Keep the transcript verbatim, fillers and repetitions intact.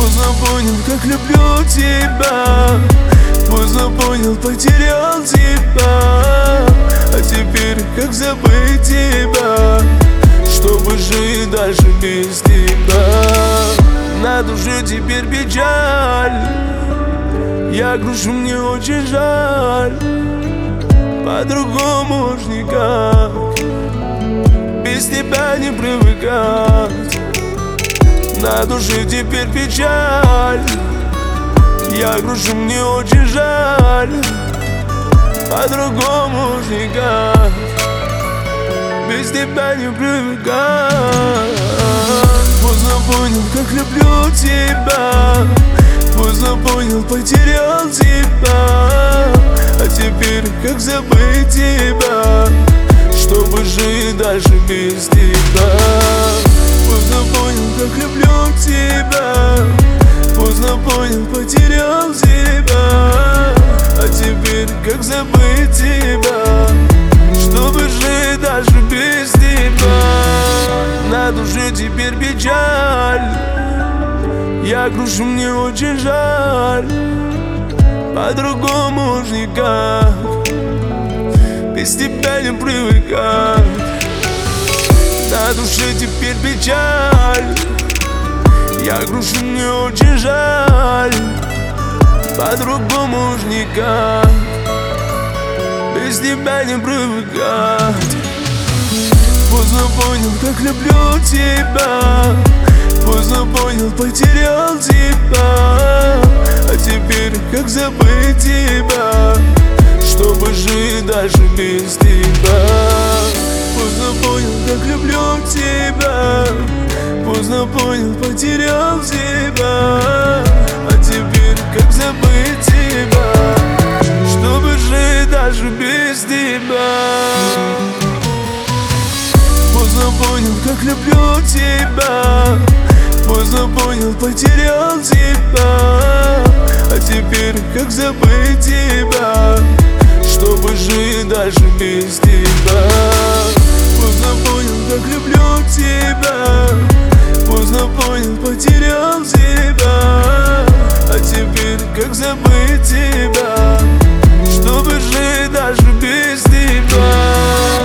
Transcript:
Поздно понял, как люблю тебя. Поздно понял, потерял тебя. А теперь как забыть тебя, чтобы жить дальше без тебя. На душе теперь печаль. Я грущу, мне очень жаль. По-другому уж никак, без тебя не привыкать. На душе теперь печаль. Я грущу, мне очень жаль. По-другому уж никак, без тебя не привыкать. Поздно понял, как люблю тебя. Поздно понял, потерял тебя. А теперь как забыть тебя, чтобы жить дальше без тебя. Поздно понял, как люблю тебя. Поздно понял, потерял тебя. А теперь как забыть тебя, чтобы жить дальше без тебя. На душе теперь печаль. Я грущу, мне очень жаль. По-другому уж никак, без тебя не привыкать. На душе теперь печаль. Я грущу, мне очень жаль. По-другому уж никак, без тебя не привыкать. Поздно понял, как люблю тебя. Поздно понял, потерял тебя. А теперь как забыть тебя, чтобы жить дальше без тебя. Поздно понял, как люблю тебя. Поздно понял, потерял тебя. А теперь как забыть тебя, чтобы жить дальше без тебя. Поздно понял, как люблю тебя. Поздно понял, потерял тебя. А теперь как забыть тебя, чтобы жить дальше без тебя. Поздно понял, как люблю тебя. Поздно понял, потерял тебя. А теперь как забыть тебя, чтобы жить дальше без тебя.